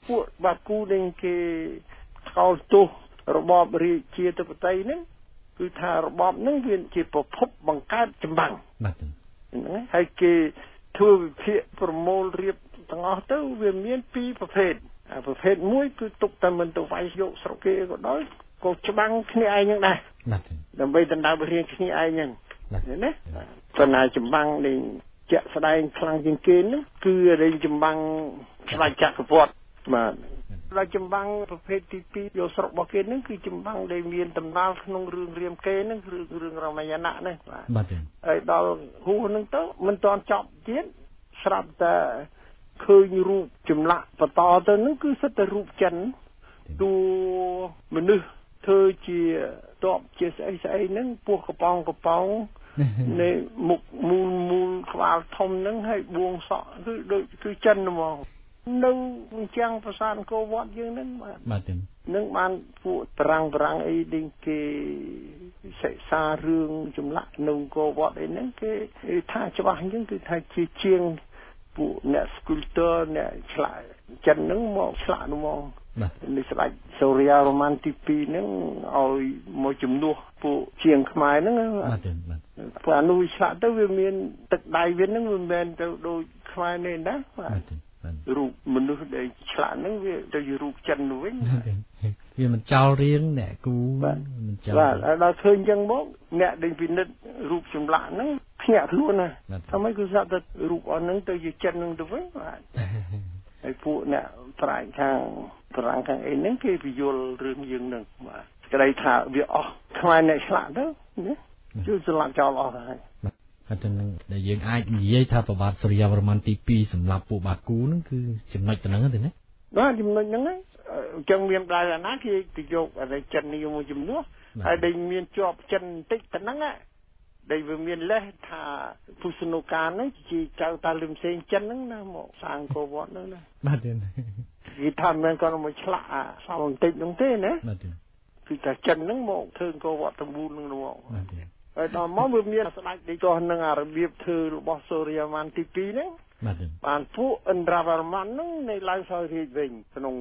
ពួកបាគូនឹងគេខោទោសរបបរាជាធិបតេយ្យហ្នឹងគឺថារបបហ្នឹងវាជាប្រភពបង្កើតចម្បាំងបាទហ្នឹងហើយគេធ្វើវិភាគប្រមូលរៀបទាំងអស់ទៅវាមានពីរប្រភេទប្រភេទមួយគឺទុកតែមិនទៅវាយយកស្រុកគេក៏ដោយក៏ច្បាំងគ្នាឯងហ្នឹងដែរដើម្បីដណ្ដើមរៀងគ្នាឯងហ្នឹងណាប៉ុន្តែចម្បាំងនេះជាក់ស្ដែងខ្លាំងជាងគេហ្នឹងគឺរែងចម្បាំងស្ដេចចក្រពត្តិបាទហើយចម្បាំងប្រភេទទី2យកស្រុករបស់គេហ្នឹងគឺចម្បាំងដែលមានដំណើរក្នុងរឿងរាមកេរ្តិ៍ហ្នឹងរឿងរាមាយណៈហ្នឹងបាទហើយដល់ហួសហ្នឹងទៅមិនទាន់ចប់ទៀតស្រាប់តែឃើញរូបចម្លាក់បន្តទៅហ្នឹងគឺសិតតែរូបចិនតួមនុស្សធ្វើជាតបជាស្អីហ្នឹងពោះកប៉ោងនៃមុខមូលក្បាលធំហ្នឹងហើយបួងសក់គឺដូចគឺចិនហ្មងនៅជាងប្រាសាទអង្គរវត្តយើងហ្នឹងបាទនឹងបានពួកតារាងអីដែលគេសិក្សារឿងចម្លាក់នៅអង្គរវត្តអីហ្នឹងគេថាច្បាស់អញ្ចឹងគឺថាជាងពួកអ្នក sculptor អ្នកឆ្លាក់ចិនហ្នឹងមកឆ្លាក់ហ្មងនេះស្ដេចសូរ្យារ៉ូម៉ាន់ទី2ហ្នឹងឲ្យមកជំនួសពួកជាងខ្មែរហ្នឹងបាទព្រោះអានោះវាឆ្លាក់ទៅវាមានទឹកដៃវាហ្នឹងមិនមែនទៅដូចខ្មែរនេះណាបាទរូបមនុស្សដែលឆ្លាក់ហ្នឹងវាទៅជារូបចិនទៅវិញវាមិនចោលរៀងអ្នកគូមិនចោលបាទដល់ឃើញអញ្ចឹងមកអ្នកដែលពិនិត្យរូបចម្លាក់ហ្នឹងភ្ញាក់ខ្លួនណាថាម៉េចគឺស្រាប់តែរូបអស់ហ្នឹងទៅជាចិនហ្នឹងទៅវិញបាទហើយពួកអ្នកប្រាជ្ញខាងអីហ្នឹងគេពយល់រឿងយើងហ្នឹងបាទក្តីថាវាអស់ខ្មែរអ្នកឆ្លាក់ទៅណាជួយស្លាប់ចោលអស់ហើយតែនឹងដែលយើងអាចនិយាយថាប្របាទសូរ្យាវរ្ម័នទី2សម្រាប់ពួកបាគូហ្នឹងគឺចំណុចទៅហ្នឹងទេណាបាទចំណុចហ្នឹងហើយអញ្ចឹងមានដែរណាគេទៅយកអីចិននេះមកជំនួសហើយដែលមានជាប់ចិនបន្តិចទៅហ្នឹងដែលវាមានលេសថាពុស្នូកានហ្នឹងជាចៅតាលឹមសេងចិនហ្នឹងណាមកសាងអង្គរវត្តហ្នឹងណាបាទគេថាមិនគាត់មកឆ្លាក់សល់បន្តិចហ្នឹងទេណាបាទគឺថាចិនហ្នឹងមកធ្វើអង្គរវត្តទាំងមូលហ្នឹងមកហើយដល់មកវាមានស្ដេចដែលទាស់នឹងរបៀបធ្វើរបស់សូរ្យាវរ្ម័នទី2ហ្នឹងបានពួកឥន្ទ្រាវរ្ម័នហ្នឹងនៅឡើងសោយរាជវិញក្នុង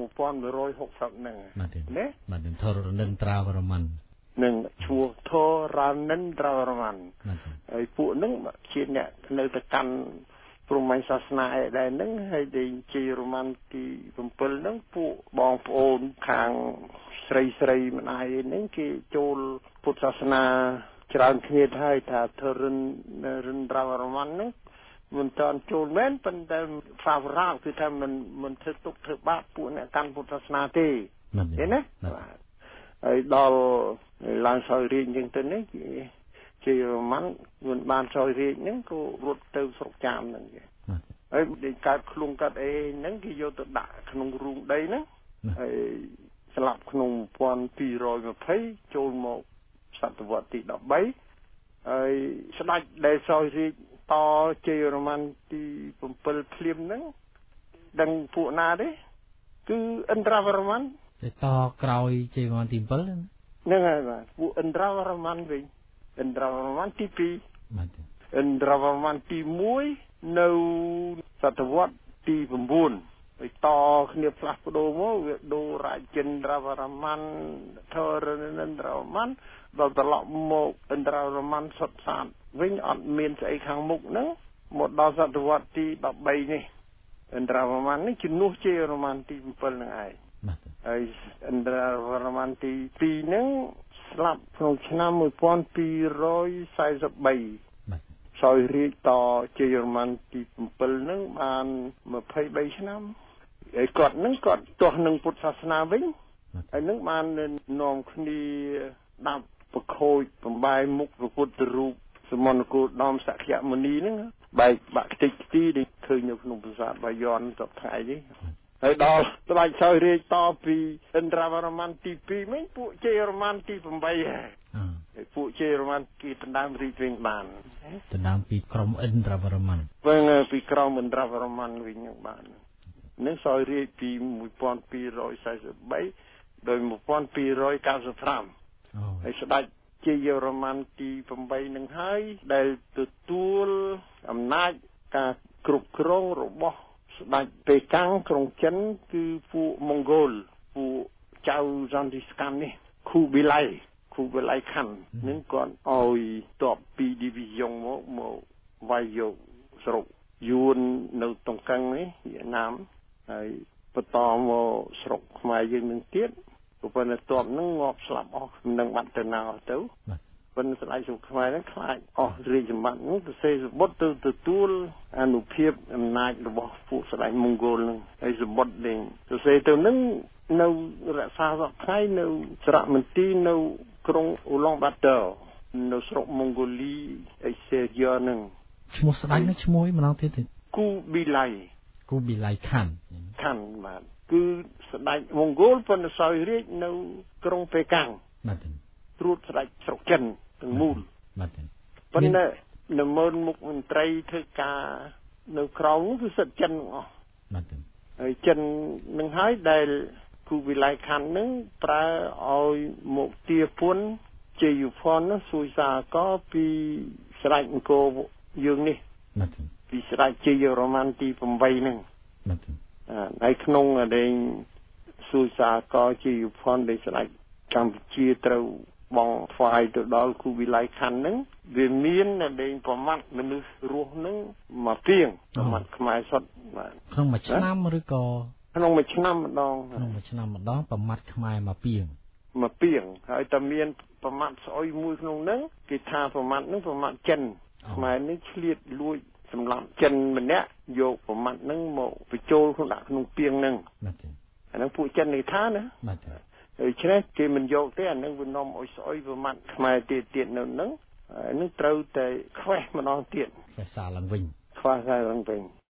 1160ហ្នឹងណាបាទធរនិន្ទ្រាវរ្ម័ននឹងឈ្មោះធរនិន្ទ្រាវរ្ម័នហើយពួកហ្នឹងជាអ្នកនៅទៅកាន់ព្រហ្មញ្ញសាសនាឯដែរហ្នឹងហើយដែលជារ្ម័នទី7ហ្នឹងពួកបងប្អូនខាងស្រីម្ដាយហ្នឹងគេចូលពុទ្ធសាសនាច្រើនគ្នាហើយថាធរិនត្រាវរ្ម័នហ្នឹងមិនតាន់ចូលមែនប៉ុន្តែហ្វាវរ៉ាគឺថាមិនធ្វើទុកធ្វើបាបពួកអ្នកកាន់ពុទ្ធសាសនាទេឃើញណាហើយដល់ឡើងសោយរាជអញ្ចឹងទៅនេះជារ្ម័នមិនបានសោយរាជហ្នឹងក៏រត់ទៅស្រុកចាមហ្នឹងហើយដែលកើតខ្លួនកើតអីហ្នឹងគេយកទៅដាក់ក្នុងរូងដីហ្នឹងហើយស្លាប់ក្នុង1220ចូលមកសតវត្សទី13ហើយស្ដេចដែលសោយរាជតជ័យវរ្ម័នទី7ភ្លាមហ្នឹងដឹងពួកណាទេគឺឥន្ទ្រាវរ្ម័នតែតក្រោយជ័យវរ្ម័នទី7 ហ្នឹងហើយបាទពួកឥន្ទ្រាវរ្ម័នវិញឥន្ទ្រាវរ្ម័នទី2 បាទឥន្ទ្រាវរ្ម័នទី1នៅសតវត្សទី9ហើយតគ្នាផ្លាស់ប្ដូរមកវាដូររាជិន្ទ្រាវរ្ម័នធរនិន្ទ្រាវរ្ម័នដល់ត្រឡប់មកឥន្ទ្រាវរ្ម័នសុទ្ធសាធវិញអត់មានស្អីខាងមុខហ្នឹងមកដល់សតវត្សទី13នេះឥន្ទ្រាវរ្ម័ននេះជំនួសជ័យវរ្ម័នទី7ហ្នឹងឯងហើយឥន្ទ្រាវរ្ម័នទី2ហ្នឹងស្លាប់ក្នុងឆ្នាំ1243សោយរាជតជ័យវរ្ម័នទី7ហ្នឹងបាន23ឆ្នាំហើយគាត់ទាស់នឹងពុទ្ធសាសនាវិញហើយនឹងបាននាំគ្នាដាប់ប្រខូចបំបាយមុខព្រះពុទ្ធរូបសមណគោតមសក្យមុនីហ្នឹងបែកបាក់ខ្ទេចខ្ទីដែលឃើញនៅក្នុងប្រាសាទបាយ័នសពថ្ងៃនេះហើយដល់ស្ដេចសោយរាជតពីឥន្ទ្រាវរ្ម័នទី2វិញពួកជ័យវរ្ម័នទី8ហើយពួកជ័យវរ្ម័នគេដណ្ដើមរាជវិញបានដណ្ដើមពីក្រុមឥន្ទ្រាវរ្ម័នវិញពីក្រុមឥន្ទ្រាវរ្ម័នវិញបាននឹងសោយរាជពី1243ដល់1295ហើយស្ដេចជ័យវរ្ម័នទី8នឹងហើយដែលទទួលអំណាចការគ្រប់គ្រងរបស់ស្ដេចពេកាំងក្រុងចិនគឺពួកម៉ុងហ្គោលពួកចៅចន្ទទីស្កាំនេះគូប៊ីឡៃខាន់នឹងគាត់ឲ្យតបពី division មកវាយយកស្រុកយួននៅតុងកឹងនេះវៀតណាមហើយបន្តមកស្រុកខ្មែរយើងនឹងទៀតប៉ុន្តែតបនឹងងាប់ស្លាប់អស់នឹងបាត់ទៅណាអស់ទៅប៉ុន្តែស្ដេចស្រុកខ្មែរហ្នឹងខ្លាចអស់រាជសម្បត្តិហ្នឹងទៅសេសម្បត្តិទៅទទួលអនុភាពអំណាចរបស់ពួកស្ដេចម៉ុងហ្គោលហ្នឹងហើយសម្បត្តិនេះទៅសេទៅហ្នឹងនៅរក្សាសពថ្ងៃនៅសារមន្ទីរនៅក្រុងអ៊ូឡុងបាតើនៅស្រុកម៉ុងហ្គូលីអេសេយ៉ាហ្នឹងឈ្មោះស្ដេចនឹងឈ្មោះឯម្ដងទៀតគូប៊ីឡៃខាន់បាទគឺស្ដេចម៉ុងហ្គោលប៉ុន្តែសោយរាជនៅក្រុងប៉េកាំងបាទត្រួតស្ដេចស្រុកចិនទាំងមូលបាទប៉ុន្តែនៅមើលមុខមន្ត្រីធ្វើការនៅក្រៅនោះគឺសិទ្ធិចិនទាំងអស់បាទហើយចិននឹងហើយដែលគូវិល័យខណ្ឌនឹងប្រើឲ្យមកទាពន្ធជាយុផនសួយសាកពីស្ដេចអង្គរយើងនេះបាទពីស្ដេចជាយរ៉ូម៉ាន់ទី8ហ្នឹងបាទហើយក្នុងដែងសួយសាកជាយុផនដែលស្ដេចកម្ពុជាត្រូវបងថ្វាយទៅដល់គូវិល័យខណ្ឌហ្នឹងវាមានដែងប្រមាត់មនុស្សរស់ហ្នឹងមកពីងប្រមាត់ខ្មែរសុទ្ធបាទក្នុងមួយឆ្នាំឬក៏ក្នុងមួយឆ្នាំម្ដងប្រមាត់ខ្មែរមកពីងហើយតែមានប្រមាត់ស្អុយមួយក្នុងហ្នឹងគេថាប្រមាត់ហ្នឹងប្រមាត់ចិនខ្មែរនេះឆ្លៀតលួចសម្រាប់ចិនម្នាក់យកប្រមាត់ហ្នឹងមកបញ្ចូលក្នុងពីងហ្នឹងបាទអាហ្នឹងពួកចិននេះថាណាបាទហើយឆ្នេះគេមិនយកទេអាហ្នឹងវានាំឲ្យស្អុយប្រមាត់ខ្មែរទៀតនៅហ្នឹងហើយនឹងត្រូវតែខ្វេះម្ដងទៀតខ្វេះសារឡើងវិញ